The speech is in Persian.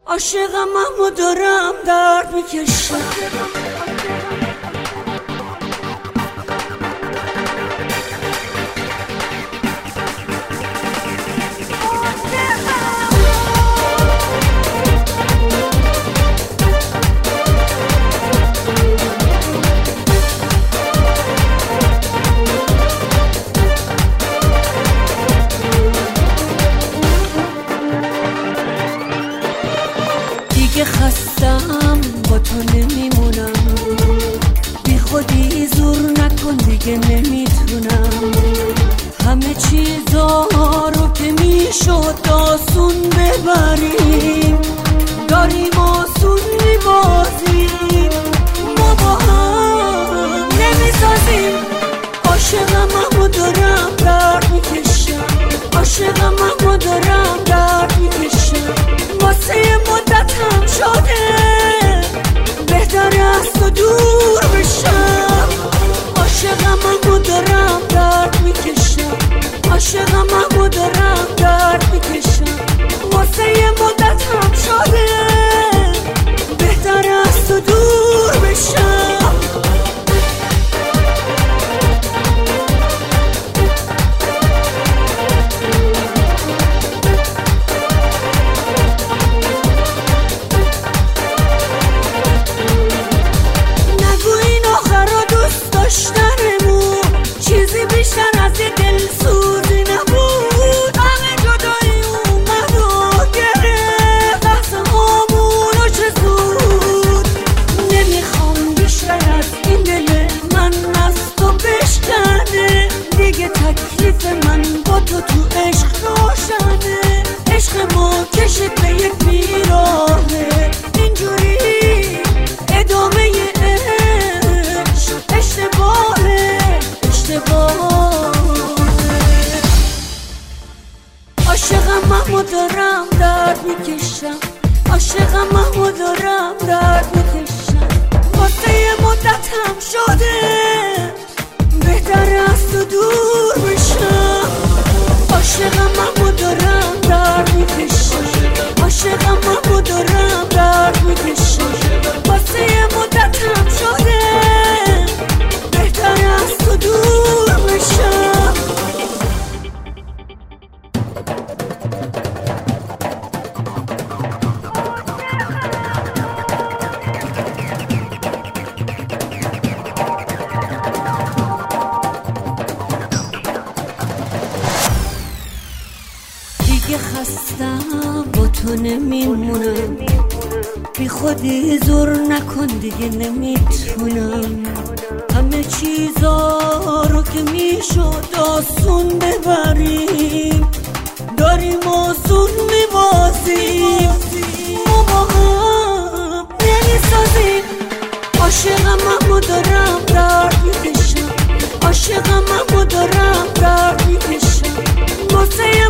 عاشقم اما دارم درد میکشم. دیگه خستم با تو نمیمونم، بی خودی زور نکن دیگه نمیتونم. همه چیزا رو که میشد آسون ببریم داریم آسون میبازیم، ما با هم نمیسازیم. عاشقم اما دارم درد میکشم، عاشقم اما دارم درد میکشم. واسه مدتم شده بهتر از تو دور بشم. عاشقم اما دارم درد میکشم، عاشقم اما دارم درد میکشم. واسه مدتم شده بهتر از تو دور بشم. چیزی بیشتر از یه دلسوزی نبود. همه جدایی اومد و گرفت بحث همونو چه زود. نمیخوام بیشتر از این دل من از تو بشکنه دیگه. تکلیف من با تو عشق روشنه. عشق ما کشید به یک بیراهه، اینجوری ادامه عشق اشتباهه. عاشقم اما دارم درد میکشم، عاشقم اما دارم درد میکشم. واسه مدتم شده بهتر از تو دور بشم. عاشقم اما دارم درد میکشم، عاشقم اما دارم درد میکشم. واسه مدتم شده بهتر از تو دور بشم. دیگه خستم با تو نمیمونم، بی خودی زور نکن دیگه نمیتونم. همه چیزا رو که میشد آسون ببریم داریم آسون میبازیم، ما با هم نمیسازیم. عاشقم اما دارم درد میکشم، عاشقم اما دارم درد میکشم. واسه